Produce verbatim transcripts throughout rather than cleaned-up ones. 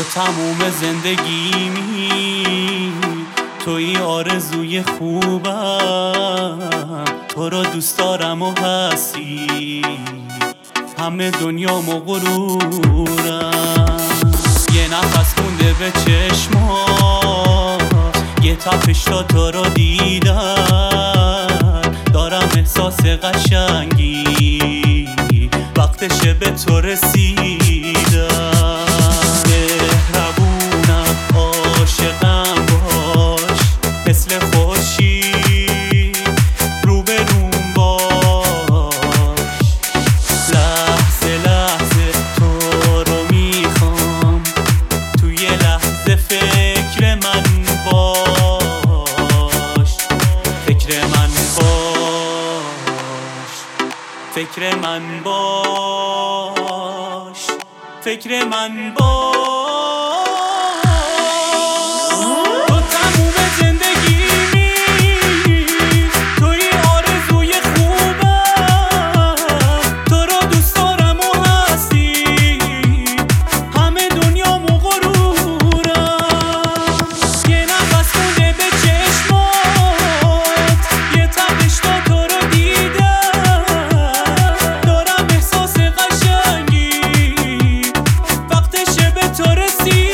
تموم زندگیمی، توی آرزوی خوبم، تو رو دوست دارم و هستی همه دنیامو غرورم. یه نفس مونده به چشمات، یه تپش تا تو رو دیدن، دارم احساس قشنگی وقتشه به تو رسیدم. مهربونم عاشقم باش، مثل خورشید روبروم باش. لحظه لحظه تو رو میخوام، توی لحظه فکر من باش، فکر من باش، فکر من باش، فکر من باش. تو تموم زندگیمی، توی آرزوی خوبم، تو رو دوست دارم و هستی همه دنیامو غرورم. یه نفس مونده به چشمات، یه تپش تا تو رو دیدم، دارم احساس قشنگی وقتشه به تو رسیدم.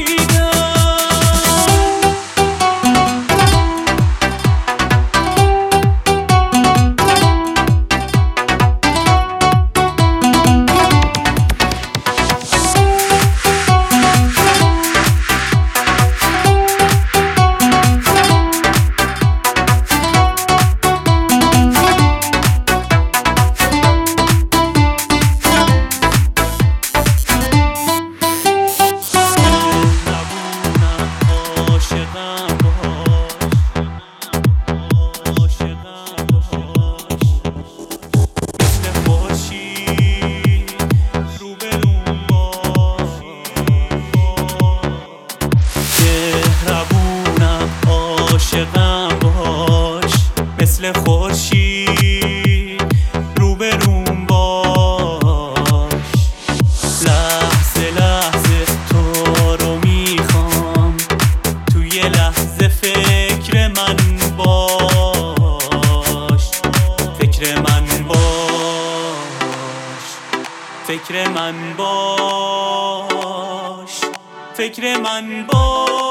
عاشقم باش، مثل خورشید روبروم باش. لحظه لحظه تو رو میخوام، توی لحظه فکر من باش، فکر من باش، فکر من باش، فکر من باش.